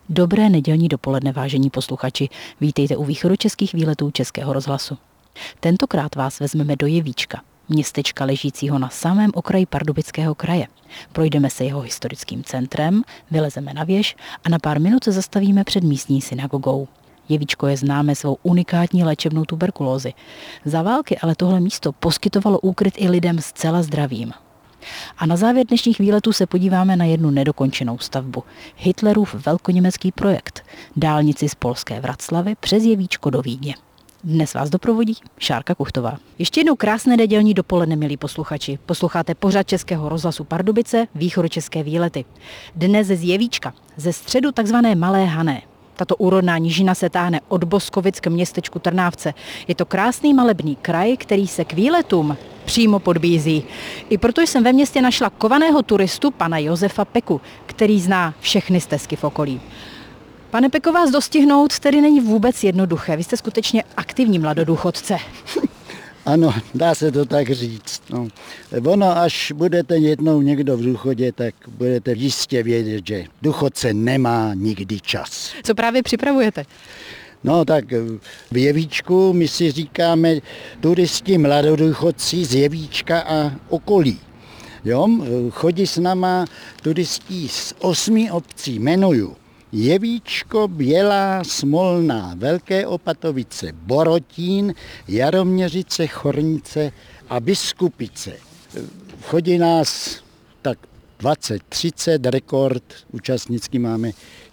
Dobré nedělní dopoledne, vážení posluchači. Vítejte u východočeských výletů Českého rozhlasu. Tentokrát vás vezmeme do Jevíčka, městečka ležícího na samém okraji Pardubického kraje. Projdeme se jeho historickým centrem, vylezeme na věž a na pár minut se zastavíme před místní synagogou. Jevíčko je známé svou unikátní léčebnou tuberkulózy. Za války ale tohle místo poskytovalo úkryt i lidem zcela zdravým. A na závěr dnešních výletů se podíváme na jednu nedokončenou stavbu. Hitlerův velkoněmecký projekt. Dálnici z polské Vraclavy přes Jevíčko do Vídně. Dnes vás doprovodí Šárka Kuchtová. Ještě jednou krásné nedělní dopoledne, milí posluchači. Posloucháte pořad Českého rozhlasu Pardubice, východočeské výlety. Dnes z Jevíčka, ze středu takzvané Malé Hané. Tato úrodná nížina se táhne od Boskovic k městečku Trnávce. Je to krásný malebný kraj, který se k výletům přímo podbízí. I proto jsem ve městě našla kovaného turistu, pana Josefa Peku, který zná všechny stezky v okolí. Pane Peko, vás dostihnout tedy není vůbec jednoduché. Vy jste skutečně aktivní mladodůchodce. Ano, dá se to tak říct. No. Ono, až budete jednou někdo v důchodě, tak budete jistě vědět, že důchodce nemá nikdy čas. Co právě připravujete? No tak v Jevíčku my si říkáme turisti mladodůchodci z Jevíčka a okolí. Jo? Chodí s náma turisti z 8 obcí, jmenuju Jevíčko, Bělá, Smolná, Velké Opatovice, Borotín, Jaroměřice, Chornice a Biskupice. Chodí nás tak 20-30, rekord účastnický máme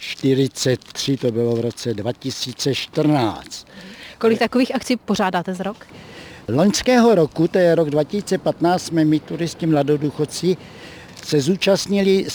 43, to bylo v roce 2014. Kolik takových akcí pořádáte za rok? Loňského roku, to je rok 2015, jsme my turisti mladodůchodci se zúčastnili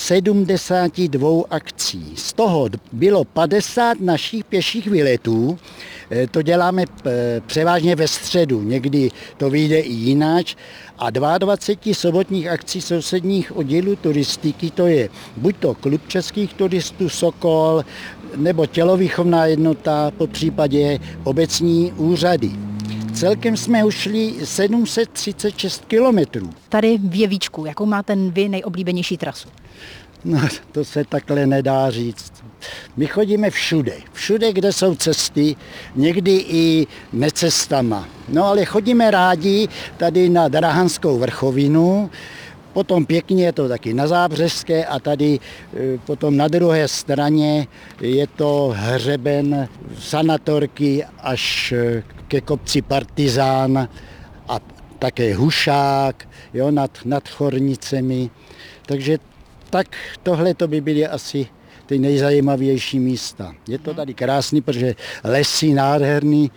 72 akcí. Z toho bylo 50 našich pěších výletů. To děláme převážně ve středu, někdy to vyjde i jináč. A 22 sobotních akcí sousedních oddělů turistiky, to je buď to klub českých turistů Sokol, nebo tělovýchovná jednota, po případě obecní úřady. Celkem jsme ušli 736 kilometrů. Tady v Jevíčku, jakou máte vy nejoblíbenější trasu? No, to se takhle nedá říct. My chodíme všude, kde jsou cesty, někdy i necestama. No ale chodíme rádi tady na Drahanskou vrchovinu, potom pěkně je to taky na Zábřežské a tady potom na druhé straně je to hřeben Sanatorky až ke kopci Partizán a také Hušák, jo, nad Chornicemi. Takže tak tohle to by byly asi ty nejzajímavější místa. Je to tady krásný, protože lesy nádherný,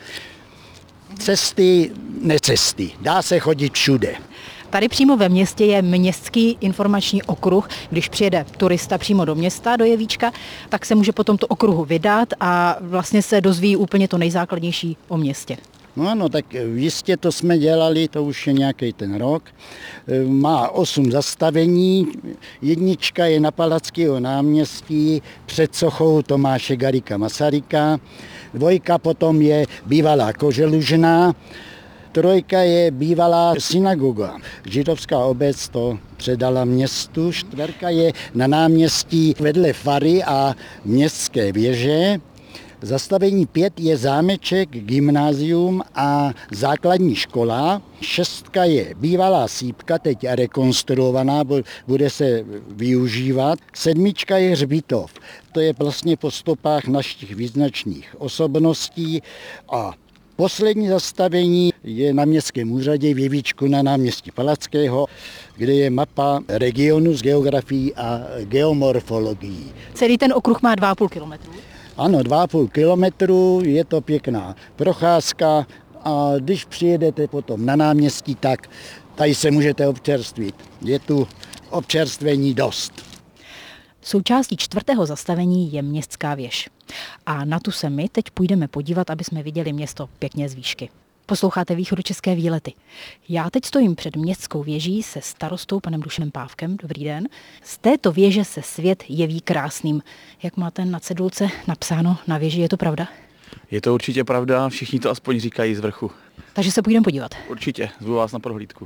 cesty, necesty. Dá se chodit všude. Tady přímo ve městě je městský informační okruh. Když přijede turista přímo do města, do Jevíčka, tak se může po tomto okruhu vydat a vlastně se dozví úplně to nejzákladnější o městě. No ano, tak jistě to jsme dělali, to už je nějaký ten rok. Má 8 zastavení, jednička je na Palackého náměstí před sochou Tomáše Garrigua Masaryka, 2 potom je bývalá Koželužná, 3 je bývalá synagoga. Židovská obec to předala městu, 4 je na náměstí vedle fary a městské věže. Zastavení 5 je zámeček, gymnázium a základní škola. 6 je bývalá sýpka, teď rekonstruovaná, bude se využívat. 7 je hřbitov, to je vlastně po stopách našich význačných osobností. A poslední zastavení je na městském úřadě v Jevíčku na náměstí Palackého, kde je mapa regionu s geografií a geomorfologií. Celý ten okruh má 2,5 kilometru. Ano, 2,5 kilometru, je to pěkná procházka a když přijedete potom na náměstí, tak tady se můžete občerstvit. Je tu občerstvení dost. Součástí 4. zastavení je městská věž. A na tu se my teď půjdeme podívat, aby jsme viděli město pěkně z výšky. Posloucháte východočeské výlety. Já teď stojím před městskou věží se starostou panem Dušanem Pávkem. Dobrý den. Z této věže se svět jeví krásným. Jak máte na cedulce napsáno na věži, je to pravda? Je to určitě pravda, všichni to aspoň říkají z vrchu. Takže se půjdeme podívat. Určitě, zvu vás na prohlídku.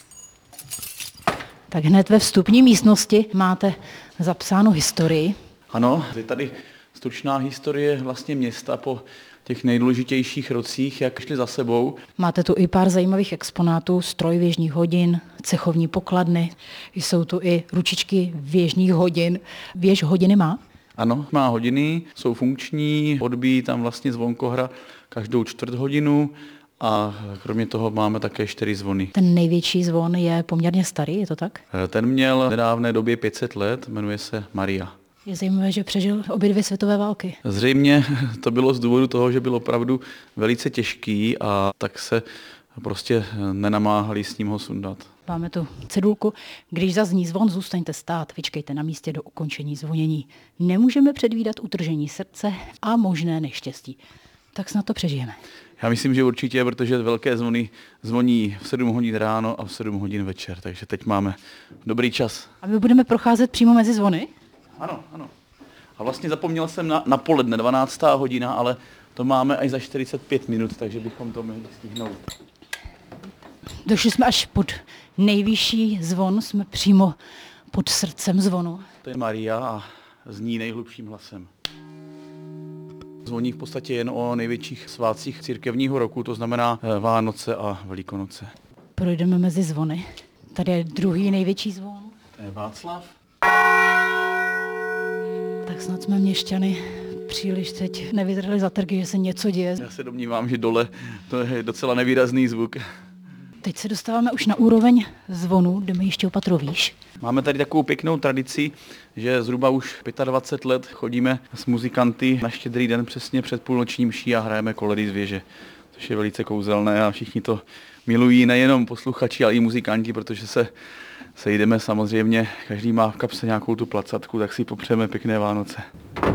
Tak hned ve vstupní místnosti máte zapsáno historii. Ano, je tady stručná historie vlastně města po těch nejdůležitějších rocích, jak šli za sebou. Máte tu i pár zajímavých exponátů, stroj věžních hodin, cechovní pokladny, jsou tu i ručičky věžních hodin. Věž hodiny má? Ano, má hodiny, jsou funkční, odbíjí tam vlastně zvonkohra každou čtvrt hodinu a kromě toho máme také 4 zvony. Ten největší zvon je poměrně starý, je to tak? Ten měl v nedávné době 500 let, jmenuje se Maria. Je zajímavé, že přežil obě 2 světové války. Zřejmě to bylo z důvodu toho, že byl opravdu velice těžký a tak se prostě nenamáhali s ním ho sundat. Máme tu cedulku. Když zazní zvon, zůstaňte stát, vyčkejte na místě do ukončení zvonění. Nemůžeme předvídat utržení srdce a možné neštěstí. Tak snad to přežijeme. Já myslím, že určitě, protože velké zvony zvoní v 7 hodin ráno a v 7 hodin večer, takže teď máme dobrý čas. A my budeme procházet přímo mezi zvony? Ano, ano. A vlastně zapomněl jsem na poledne, 12. hodina, ale to máme až za 45 minut, takže bychom to mohli stihnout. Došli jsme až pod nejvyšší zvon, jsme přímo pod srdcem zvonu. To je Maria a zní nejhlubším hlasem. Zvoní v podstatě jen o největších svátcích církevního roku, to znamená Vánoce a Velikonoce. Projdeme mezi zvony. Tady je druhý největší zvon. To je Václav. Tak snad jsme měšťany příliš teď nevydrhli za trky, že se něco děje. Já se domnívám, že dole to je docela nevýrazný zvuk. Teď se dostáváme už na úroveň zvonu, jdeme ještě o patro výš. Máme tady takovou pěknou tradici, že zhruba už 25 let chodíme s muzikanty na Štědrý den přesně před půlnoční mší a hrajeme Koledy z věže, což je velice kouzelné a všichni to milují, nejenom posluchači, ale i muzikanti, protože se sejdeme samozřejmě, každý má v kapse nějakou tu placatku, tak si popřejeme pěkné Vánoce.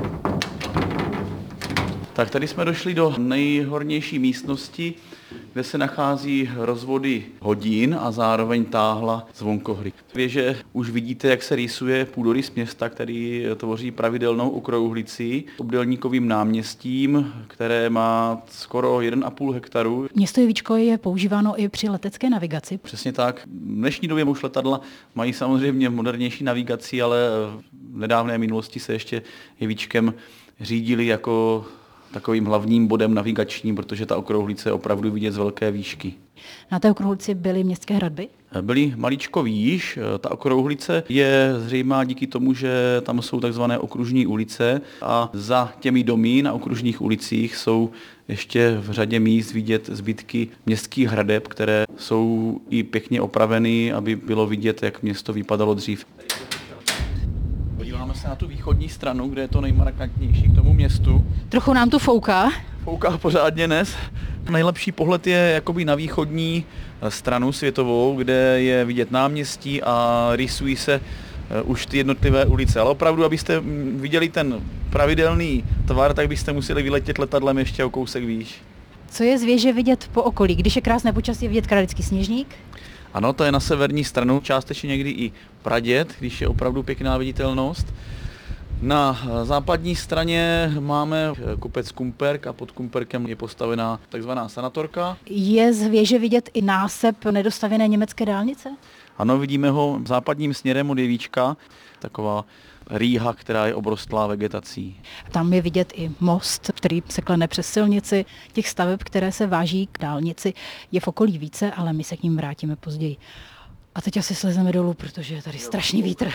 Tak tady jsme došli do nejhornější místnosti, kde se nachází rozvody hodin a zároveň táhla zvonkohry. Věže už vidíte, jak se rýsuje půdorys města, který tvoří pravidelnou okrouhlici s obdélníkovým náměstím, které má skoro 1,5 hektaru. Město Jevíčko je používáno i při letecké navigaci. Přesně tak. V dnešní době už letadla mají samozřejmě modernější navigaci, ale v nedávné minulosti se ještě Jevíčkem řídili jako takovým hlavním bodem navigačním, protože ta okrouhlice je opravdu vidět z velké výšky. Na té okrouhlici byly městské hradby? Byly maličko výš. Ta okrouhlice je zřejmá díky tomu, že tam jsou takzvané okružní ulice a za těmi domy na okružních ulicích jsou ještě v řadě míst vidět zbytky městských hradeb, které jsou i pěkně opraveny, aby bylo vidět, jak město vypadalo dřív. Podíváme se na tu východní stranu, kde je to nejmarkantnější k tomu městu. Trochu nám tu fouká. Fouká pořádně dnes. Nejlepší pohled je jakoby na východní stranu světovou, kde je vidět náměstí a rýsují se už ty jednotlivé ulice. Ale opravdu, abyste viděli ten pravidelný tvar, tak byste museli vyletět letadlem ještě o kousek výš. Co je z věže vidět po okolí? Když je krásné počasí, je vidět Kralický Sněžník? Ano, to je na severní stranu, částečně někdy i Praděd, když je opravdu pěkná viditelnost. Na západní straně máme kopec Kumperk a pod Kumperkem je postavená takzvaná sanatorka. Je z věže vidět i násep nedostavěné německé dálnice? Ano, vidíme ho západním směrem od Jevíčka, taková rýha, která je obrostlá vegetací. Tam je vidět i most, který se klene přes silnici. Těch staveb, které se váží k dálnici, je v okolí více, ale my se k ním vrátíme později. A teď asi slezeme dolů, protože je tady strašný vítr.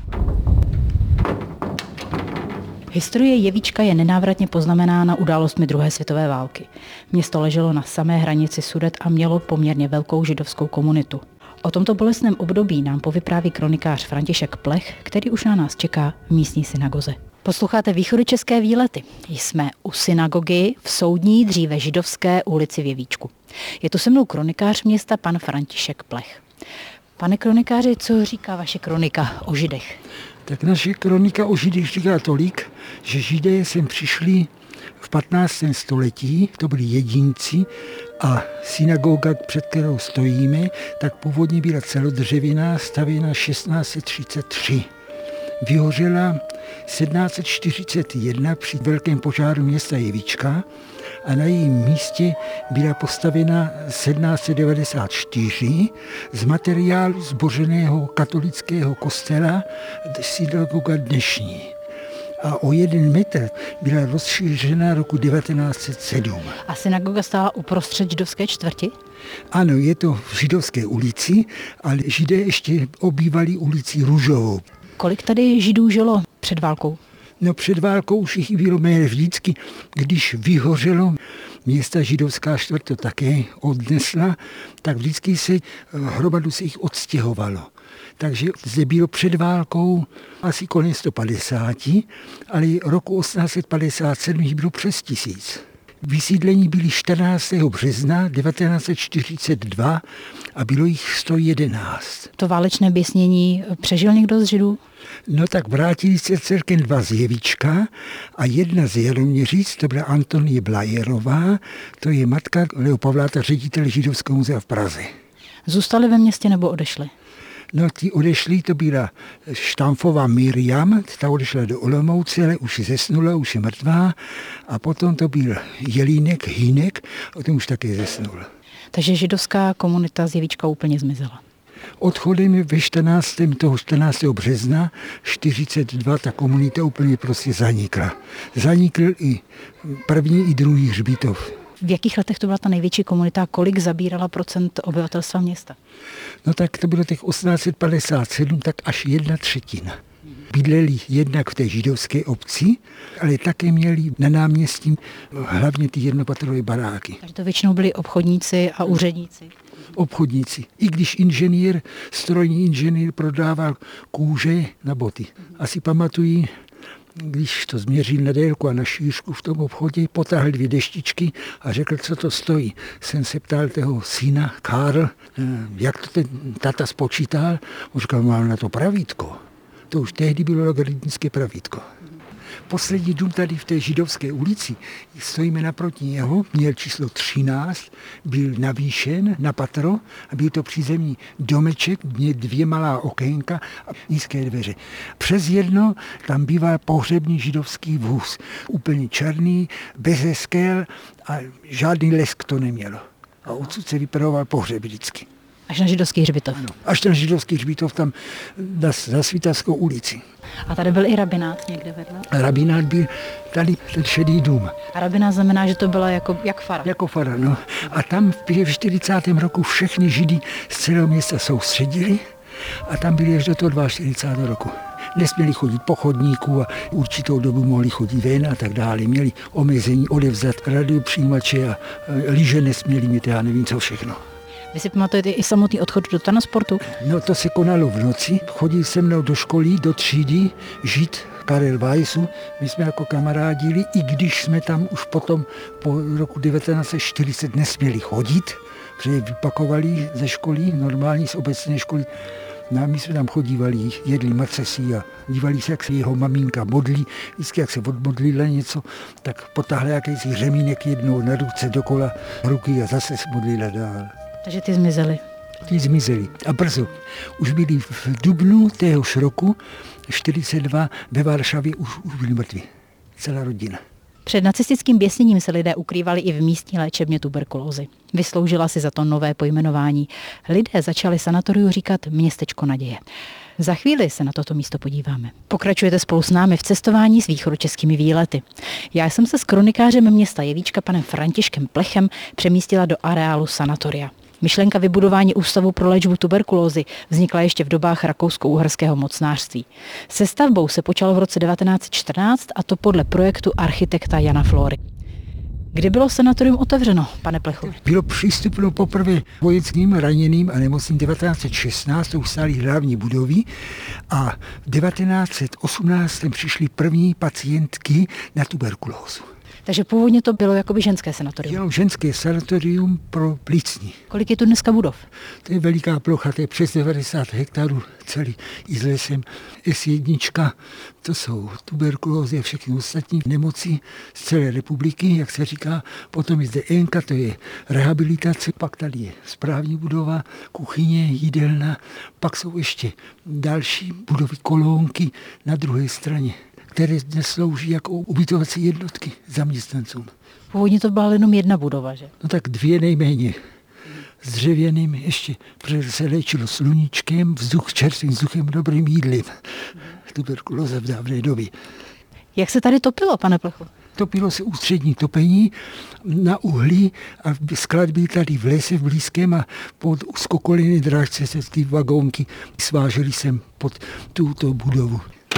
Historie Jevíčka je nenávratně poznamenána událostmi druhé světové války. Město leželo na samé hranici Sudet a mělo poměrně velkou židovskou komunitu. O tomto bolestném období nám povypráví kronikář František Plech, který už na nás čeká v místní synagoze. Posloucháte Východočeské výlety. Jsme u synagogy v soudní, dříve židovské ulici v Jevíčku. Je tu se mnou kronikář města pan František Plech. Pane kronikáři, co říká vaše kronika o Židech? Tak naše kronika o Židech říká tolik, že Židé sem přišli v 15. století, to byli jedinci, a synagoga, před kterou stojíme, tak původně byla celodřevěná, stavěna 1633. Vyhořela 1741 při velkém požáru města Jevíčka a na jejím místě byla postavena 1794 z materiálu zbořeného katolického kostela synagoga dnešní. a o 1 metr byla rozšířena roku 1907. A synagoga stála uprostřed židovské čtvrti? Ano, je to v židovské ulici, ale Židé ještě obývali ulici Růžovou. Kolik tady Židů žilo před válkou? No před válkou už jich bylo méně vždycky, když vyhořelo města židovská čtvrť to také odnesla, tak vždycky se hromadu se jich odstěhovalo. Takže zde bylo před válkou asi kolem 150, ale roku 1857 jich bylo přes 1000. Vysídlení byli 14. března 1942 a bylo jich 111. To válečné běsnění přežil někdo z Židů? No tak vrátili se celkem 2 z Jevička a jedna z Jaroměřic, to byla Antonie Blajerová, to je matka Leo Pavláta, ředitele Židovského muzea v Praze. Zůstali ve městě nebo odešli? No ty odešli, to byla Štamfová Miriam, ta odešla do Olomouce, ale už je zesnula, už je mrtvá. A potom to byl Jelínek, Hýnek, a ten už také zesnul. Takže židovská komunita z Jevíčka úplně zmizela. Odchodem ve 14. března 1942 ta komunita úplně prostě zanikla. Zanikl i první i druhý hřbitov. V jakých letech to byla ta největší komunita? Kolik zabírala procent obyvatelstva města? No tak to bylo těch 1857, tak až 1/3. Bydleli jednak v té židovské obci, ale také měli na náměstí hlavně ty jednopatrové baráky. Takže to většinou byli obchodníci a úředníci. Obchodníci. I když strojní inženýr prodával kůže na boty. Asi pamatují, když to změřil na délku a na šířku v tom obchodě, potáhl 2 deštičky a řekl, co to stojí. Jsem se ptal toho syna, Karl, jak to ten tata spočítal. On říkal, mám na to pravítko. To už tehdy bylo logaritmické pravítko. Poslední dům tady v té židovské ulici, stojíme naproti něho, měl číslo 13, byl navýšen na patro a byl to přízemní domeček, měl 2 malá okénka a nízké dveře. Přes jedno tam býval pohřební židovský vůz, úplně černý, bez skel a žádný lesk to nemělo. A odsud se vypravoval pohřeb vždycky. Až na židovský hřbitov. Ano, až na židovský hřbitov tam na Svitavskou ulici. A tady byl i rabinát někde vedle? Rabinát byl tady ten šedý dům. A rabinát znamená, že to byla jak fara? Jako fara, no. A tam v 40. roku všechny Židy z celého města soustředili a tam byli až do toho 42. roku. Nesměli chodit po chodníku a určitou dobu mohli chodit ven a tak dále. Měli omezení odevzdat radiopřijímače a lyže nesměli mít, já nevím co všechno. Vy si pamatujete i samotný odchod do Tanasportu? No to se konalo v noci. Chodil se mnou do školy, do třídy, Žid Karel Weissu. My jsme jako kamarádili, i když jsme tam už potom po roku 1940 nesměli chodit, protože vypakovali ze školy, normální z obecné školy. No a my jsme tam chodívali, jedli macesí a dívali se, jak se jeho maminka modlí. Vždycky, jak se odmodlila něco, tak potáhla jakýsi řemínek jednou na ruce dokola ruky a zase se modlila dál. Takže ty zmizely. Ty zmizeli. A brzo. Už byli v dubnu téhož roku 42 ve Varšavě už byli mrtví. Celá rodina. Před nacistickým běsněním se lidé ukrývali i v místní léčebně tuberkulózy. Vysloužila si za to nové pojmenování. Lidé začali sanatoriu říkat městečko naděje. Za chvíli se na toto místo podíváme. Pokračujete spolu s námi v cestování s východočeskými výlety. Já jsem se s kronikářem města Jevíčka panem Františkem Plechem přemístila do areálu sanatoria. Myšlenka vybudování ústavu pro léčbu tuberkulózy vznikla ještě v dobách rakousko-uherského mocnářství. Se stavbou se počalo v roce 1914 a to podle projektu architekta Jana Flory. Kdy bylo sanatorium otevřeno, pane Plechu? Bylo přístupno poprvé vojenským, raněným a nemocným 1916, to už stály hlavní budovy, a v 1918 přišly první pacientky na tuberkulózu. Takže původně to bylo jakoby ženské sanatorium. Bylo ženské sanatorium pro plicní. Kolik je tu dneska budov? To je veliká plocha, to je přes 90 hektarů celý i s lesem. S1, to jsou tuberkulózy a všechny ostatní nemoci z celé republiky, jak se říká. Potom je zde Enka, to je rehabilitace, pak tady je správní budova, kuchyně, jídelna, pak jsou ještě další budovy, kolonky na druhé straně, které dnes slouží jako ubytovací jednotky zaměstnancům. Původně to byla jenom jedna budova, že? No tak 2 nejméně. S dřevěným ještě, protože se léčilo sluníčkem, čerstvým vzduchem, dobrým jídlem. Tuberkulóza v dávné době. Jak se tady topilo, pane Plechu? Topilo se ústřední topení na uhlí a sklad byl tady v lese v blízkém a pod úzkokolejné drážce se ty vagónky svážely sem pod tuto budovu.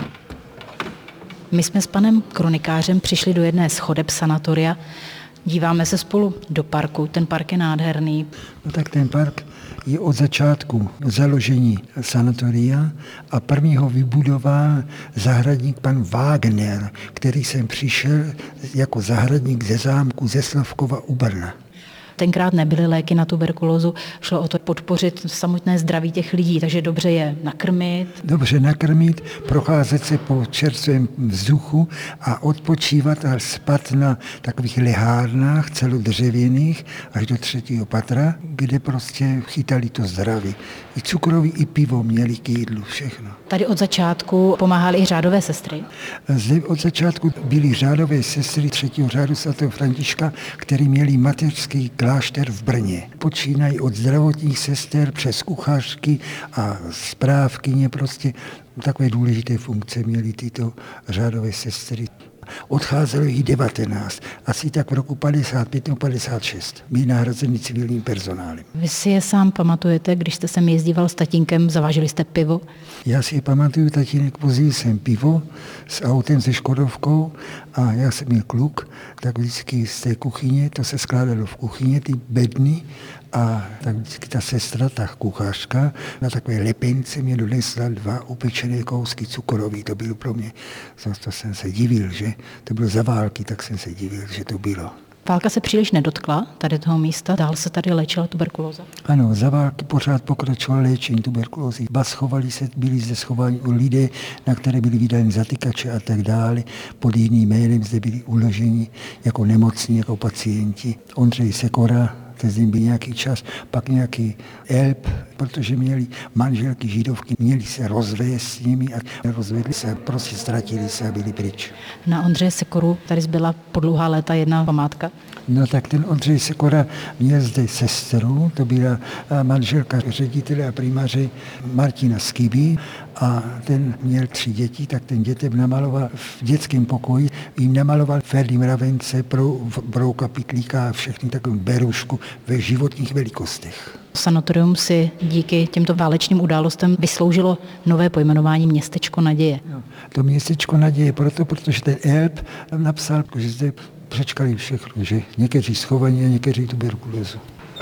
My jsme s panem kronikářem přišli do jedné z chodeb sanatoria. Díváme se spolu do parku. Ten park je nádherný. No tak ten park je od začátku založení sanatoria a první ho vybudoval zahradník pan Wagner, který sem přišel jako zahradník ze zámku ze Slavkova u Brna. Tenkrát nebyly léky na tuberkulózu, šlo o to podpořit samotné zdraví těch lidí, takže dobře je nakrmit. Dobře nakrmit, procházet se po čerstvém vzduchu a odpočívat a spát na takových lehárnách celodřevěných až do 3. patra, kde prostě chytali to zdraví. I cukroví, i pivo měli k jídlu, všechno. Tady od začátku pomáhaly i řádové sestry. Zde od začátku byly řádové sestry 3. řádu sv. Františka, který měli mateřský klášter v Brně. Počínají od zdravotních sester přes kuchařky a správkyně, prostě takové důležité funkce měly tyto řádové sestry. Odcházelo jich 19, asi tak v roku 55 nebo 56, byli nahrazeni civilním personálem. Vy si je sám pamatujete, když jste sem jezdíval s tatínkem, zavážili jste pivo? Já si je pamatuju, tatínek vozil jsem pivo s autem se Škodovkou a já jsem měl kluk, tak vždycky z té kuchyně, to se skládalo v kuchyně, ty bedny, a tak vždycky ta sestra, ta kuchařka, na takové lepence mě donesla 2 upečené kousky cukroví. To bylo pro mě, to jsem se divil, že to bylo za války, tak jsem se divil, že to bylo. Válka se příliš nedotkla tady toho místa, dál se tady léčila tuberkulóza? Ano, za války pořád pokračovalo léčení tuberkulózy. Schovali se, byli zde schováni lidé, na které byly vydány zatykače a tak dále. Pod jiným jménem zde byli uloženi jako nemocní, jako pacienti. Ondřej Sekora, ten z ním byl nějaký čas, pak nějaký Elb, protože měli manželky židovky, měli se rozvést s nimi a rozvedli se, prostě ztratili se a byli pryč. Na Ondřeje Sekoru tady zbyla po dlouhá léta jedna památka? No tak ten Ondřej Sekora měl zde sestru, to byla manželka ředitele a primáře Martina Skiby a ten měl 3 děti, tak ten dětem namaloval v dětském pokoji, jim namaloval Ferdy Mravence, Brouka Pitlíka a všechny takové berušku ve životních velikostech. Sanatorium si díky těmto válečným událostem vysloužilo nové pojmenování Městečko naděje. No, to Městečko naděje protože ten Elb napsal, že zde přečkali všechno, že někteří schovaní a někteří tuberkulózu.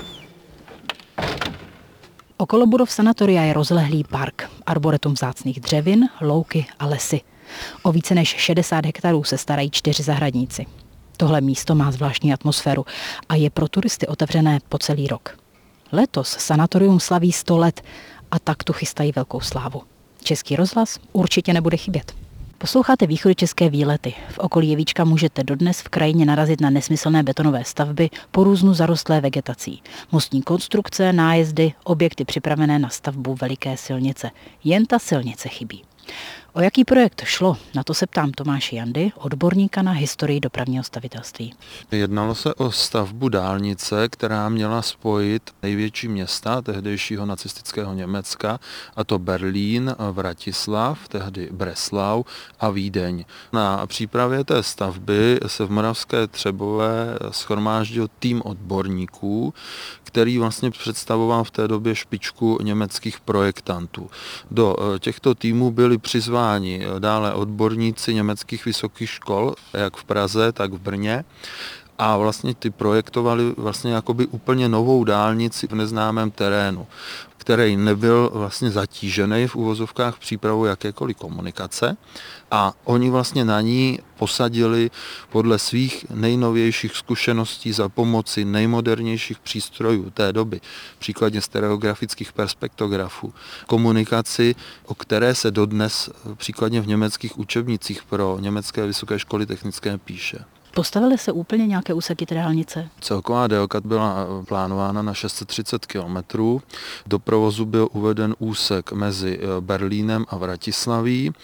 Okolo budov sanatoria je rozlehlý park, arboretum vzácných dřevin, louky a lesy. O více než 60 hektarů se starají 4 zahradníci. Tohle místo má zvláštní atmosféru a je pro turisty otevřené po celý rok. Letos sanatorium slaví 100 let a tak tu chystají velkou slávu. Český rozhlas určitě nebude chybět. Posloucháte východočeské výlety. V okolí Jevíčka můžete dodnes v krajině narazit na nesmyslné betonové stavby po různu zarostlé vegetací. Mostní konstrukce, nájezdy, objekty připravené na stavbu veliké silnice. Jen ta silnice chybí. O jaký projekt šlo? Na to se ptám Tomáše Jandy, odborníka na historii dopravního stavitelství. Jednalo se o stavbu dálnice, která měla spojit největší města tehdejšího nacistického Německa, a to Berlín, Vratislav, tehdy Breslau a Vídeň. Na přípravě té stavby se v Moravské Třebové shromáždil tým odborníků, který vlastně představoval v té době špičku německých projektantů. Do těchto týmů byli přizváni dále odborníci německých vysokých škol, jak v Praze, tak v Brně. A vlastně ty projektovali vlastně jakoby úplně novou dálnici v neznámém terénu, který nebyl vlastně zatížený v uvozovkách přípravou jakékoliv komunikace. A oni vlastně na ní posadili podle svých nejnovějších zkušeností za pomoci nejmodernějších přístrojů té doby, příkladně stereografických perspektografů, komunikaci, o které se dodnes příkladně v německých učebnicích pro německé vysoké školy technické píše. Postavily se úplně nějaké úseky té dálnice? Celková délka byla plánována na 630 km. Do provozu byl uveden úsek mezi Berlínem a Vratislaví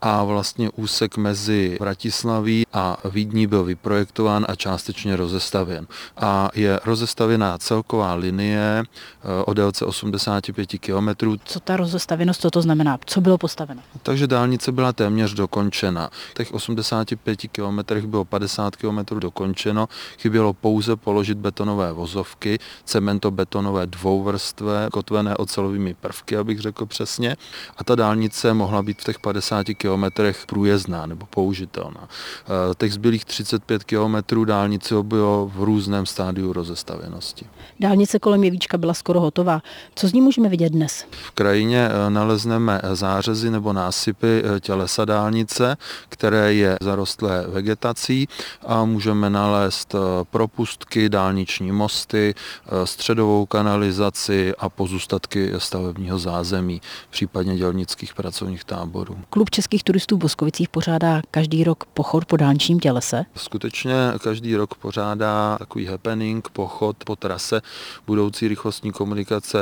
a vlastně úsek mezi Vratislaví a Vídní byl vyprojektován a částečně rozestavěn. A je rozestavěná celková linie o délce 85 km. Co ta rozestavěnost, co to znamená? Co bylo postaveno? Takže dálnice byla téměř dokončena. V těch 85 kilometrech bylo 50 kilometrů dokončeno, chybělo pouze položit betonové vozovky, cementobetonové dvouvrstvé, kotvené ocelovými prvky, abych řekl přesně. A ta dálnice mohla být v těch 50 kilometrech průjezdná nebo použitelná. Těch zbylých 35 kilometrů dálnice bylo v různém stádiu rozestavěnosti. Dálnice kolem Jevíčka byla skoro hotová. Co z ní můžeme vidět dnes? V krajině nalezneme zářezy nebo násypy tělesa dálnice, které je zarostlé vegetací, a můžeme nalézt propustky, dálniční mosty, středovou kanalizaci a pozůstatky stavebního zázemí, případně dělnických pracovních táborů. Klub českých turistů v Boskovicích pořádá každý rok pochod po dálničním tělese. Skutečně každý rok pořádá takový happening, pochod po trase budoucí rychlostní komunikace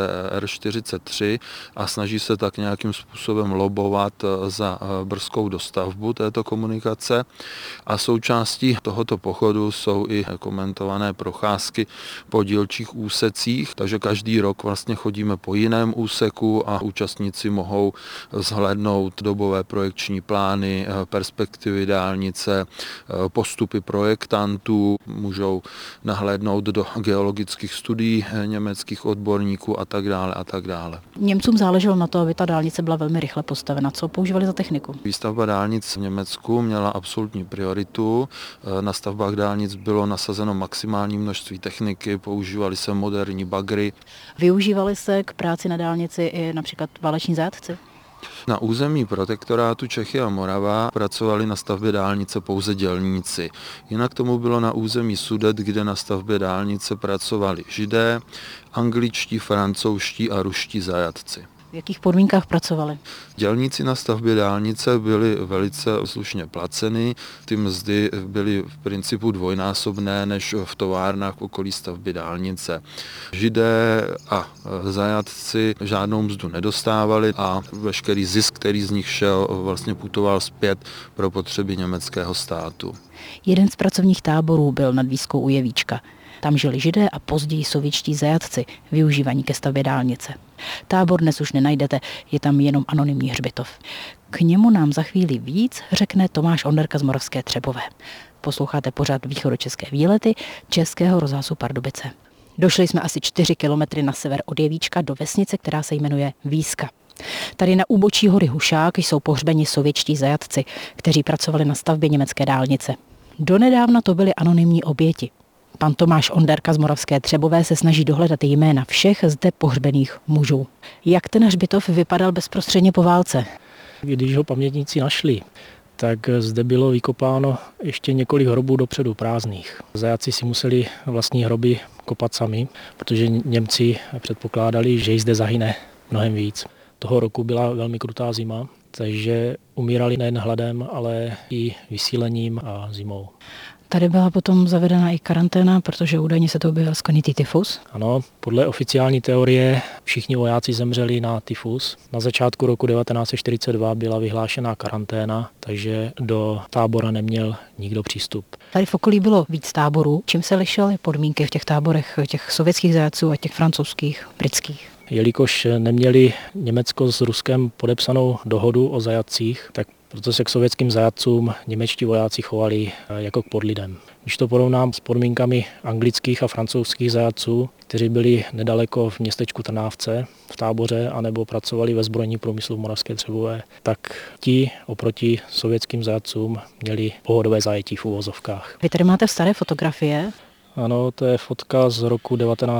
R43 a snaží se tak nějakým způsobem lobovat za brzkou dostavbu této komunikace. A součástí tohoto pochodu jsou i komentované procházky po dílčích úsecích, takže každý rok vlastně chodíme po jiném úseku a účastníci mohou zhlédnout dobové projekční plány, perspektivy dálnice, postupy projektantů, můžou nahlédnout do geologických studií německých odborníků a tak dále a tak dále. Němcům záleželo na to, aby ta dálnice byla velmi rychle postavena. Co používali za techniku? Výstavba dálnic v Německu měla absolutní prioritu. Na stavbách dálnic bylo nasazeno maximální množství techniky, používali se moderní bagry. Využívali se k práci na dálnici i například váleční zajatci? Na území protektorátu Čechy a Morava pracovali na stavbě dálnice pouze dělníci. Jinak tomu bylo na území Sudet, kde na stavbě dálnice pracovali Židé, angličtí, francouzští a ruští zajatci. V jakých podmínkách pracovali? Dělníci na stavbě dálnice byli velice slušně placeny, ty mzdy byly v principu dvojnásobné než v továrnách v okolí stavby dálnice. Židé a zajatci žádnou mzdu nedostávali a veškerý zisk, který z nich šel, vlastně putoval zpět pro potřeby německého státu. Jeden z pracovních táborů byl nad Výskou u Jevíčka. Tam žili Židé a později sovětští zajatci, využívaní ke stavbě dálnice. Tábor dnes už nenajdete, je tam jenom anonymní hřbitov. K němu nám za chvíli víc řekne Tomáš Onderka z Moravské Třebové. Posloucháte pořad Východočeské výlety Českého rozhlasu Pardubice. Došli jsme asi 4 kilometry na sever od Jevíčka do vesnice, která se jmenuje Výska. Tady na úbočí hory Hušák jsou pohřbeni sovětští zajatci, kteří pracovali na stavbě německé dálnice. Donedávna to byli anonymní oběti. Pan Tomáš Onderka z Moravské Třebové se snaží dohledat jména všech zde pohřbených mužů. Jak ten hřbitov vypadal bezprostředně po válce? Když ho pamětníci našli, tak zde bylo vykopáno ještě několik hrobů dopředu prázdných. Zajaci si museli vlastní hroby kopat sami, protože Němci předpokládali, že zde zahyne mnohem víc. Toho roku byla velmi krutá zima, takže umírali nejen hladem, ale i vysílením a zimou. Tady byla potom zavedena i karanténa, protože údajně se to objevil skvrnitý tyfus. Ano, podle oficiální teorie všichni vojáci zemřeli na tyfus. Na začátku roku 1942 byla vyhlášená karanténa, takže do tábora neměl nikdo přístup. Tady v okolí bylo víc táborů. Čím se lišily podmínky v těch táborech těch sovětských zajatců a těch francouzských, britských? Jelikož neměli Německo s Ruskem podepsanou dohodu o zajatcích, tak proto se k sovětským zajatcům němečtí vojáci chovali jako k podlidem. Když to porovnám s podmínkami anglických a francouzských zajatců, kteří byli nedaleko v městečku Trnávce v táboře anebo pracovali ve zbrojním průmyslu v Moravské Třebové, tak ti oproti sovětským zajatcům měli pohodové zajetí v uvozovkách. Vy tady máte staré fotografie. Ano, to je fotka z roku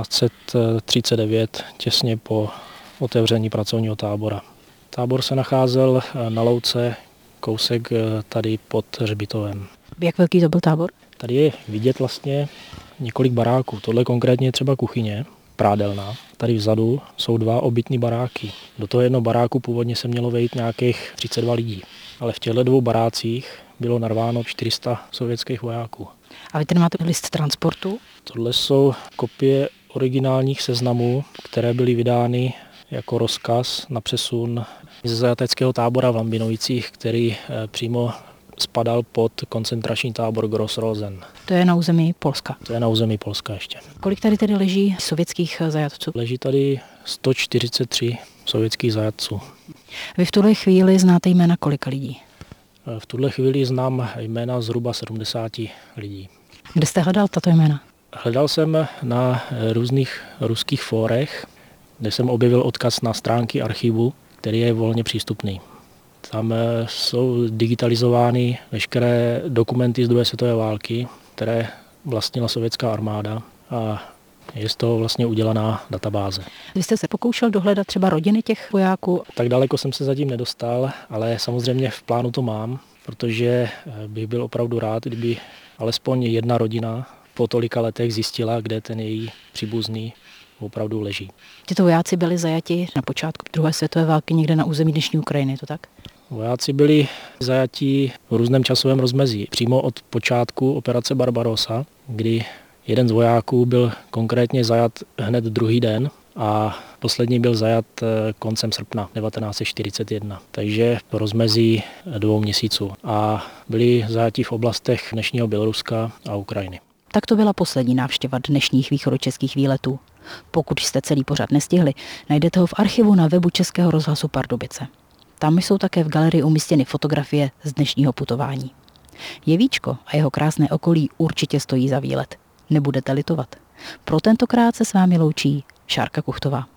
1939, těsně po otevření pracovního tábora. Tábor se nacházel na louce kousek tady pod hřbitovem. Jak velký to byl tábor? Tady je vidět vlastně několik baráků. Tohle konkrétně je třeba kuchyně, prádelna. Tady vzadu jsou 2 obytné baráky. Do toho jednoho baráku původně se mělo vejít nějakých 32 lidí. Ale v těchto 2 barácích bylo narváno 400 sovětských vojáků. A vy tady máte list transportu? Tohle jsou kopie originálních seznamů, které byly vydány jako rozkaz na přesun ze zajateckého tábora v Lambinovicích, který přímo spadal pod koncentrační tábor Gross-Rosen. To je na území Polska. To je na území Polska ještě. Kolik tady tedy leží sovětských zajatců? Leží tady 143 sovětských zajatců. Vy v tuhle chvíli znáte jména kolika lidí? V tuhle chvíli znám jména zhruba 70 lidí. Kde jste hledal tato jména? Hledal jsem na různých ruských fórech, kde jsem objevil odkaz na stránky archivu, který je volně přístupný. Tam jsou digitalizovány veškeré dokumenty z druhé světové války, které vlastnila sovětská armáda a je z toho vlastně udělaná databáze. Vy jste se pokoušel dohledat třeba rodiny těch vojáků? Tak daleko jsem se zatím nedostal, ale samozřejmě v plánu to mám, protože bych byl opravdu rád, kdyby alespoň jedna rodina po tolika letech zjistila, kde ten její příbuzný opravdu leží. Tito vojáci byli zajati na počátku druhé světové války někde na území dnešní Ukrajiny, je to tak? Vojáci byli zajati v různém časovém rozmezí. Přímo od počátku operace Barbarossa, kdy jeden z vojáků byl konkrétně zajat hned druhý den a poslední byl zajat koncem srpna 1941. Takže po rozmezí 2 měsíců. A byli zajati v oblastech dnešního Běloruska a Ukrajiny. Tak to byla poslední návštěva dnešních východočeských výletů. Pokud jste celý pořad nestihli, najdete ho v archivu na webu Českého rozhlasu Pardubice. Tam jsou také v galerii umístěny fotografie z dnešního putování. Jevíčko a jeho krásné okolí určitě stojí za výlet. Nebudete litovat. Pro tentokrát se s vámi loučí Šárka Kuchtová.